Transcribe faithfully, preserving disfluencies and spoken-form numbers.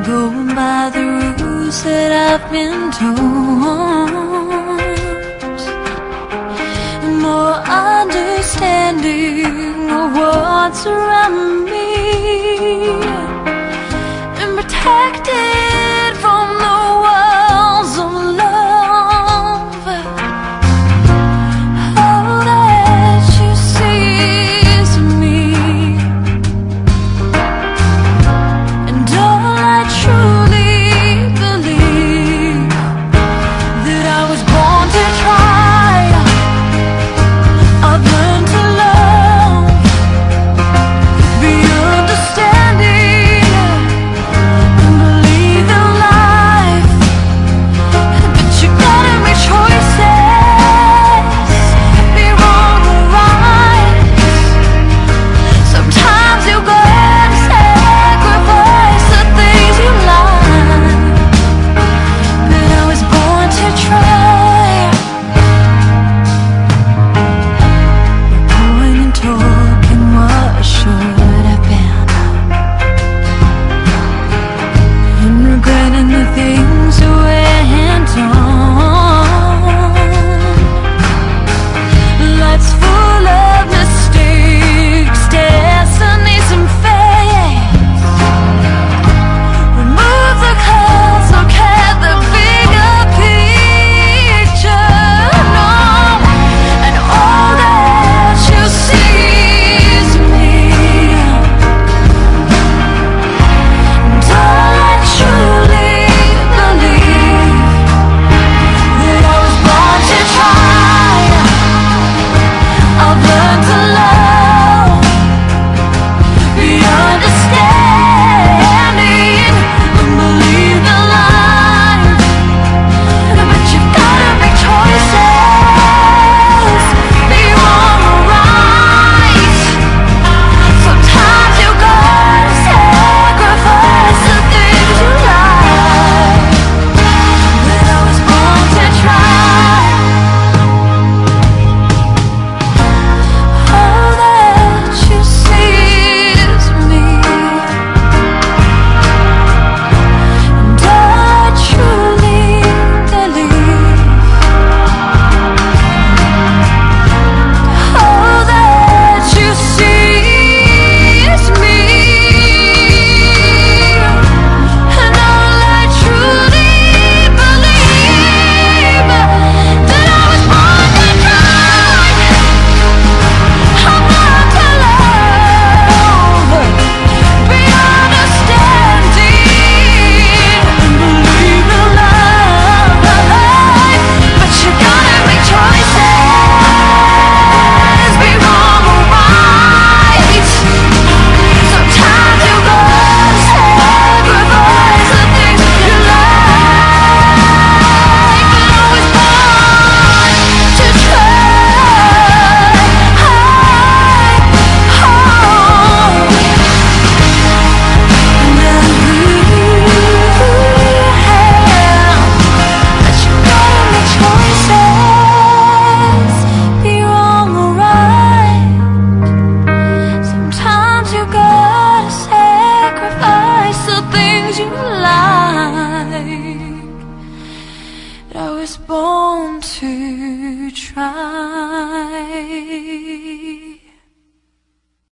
going by the rules that I've been told. More understanding of what's around me, and protected from the walls of love. All that you see is me, and all I truly believe that I was born to try. I've learned to love, be understanding, and believe in life. But you gotta make choices, be wrong or right. Sometimes you gotta sacrifice the things you like. But I was born to try. Talking what should have been, and regretting the things that went on. Life's full of mistakes, destinies and fates. Remove the clouds, look at the bigger picture. No, and all that you see I was born to try.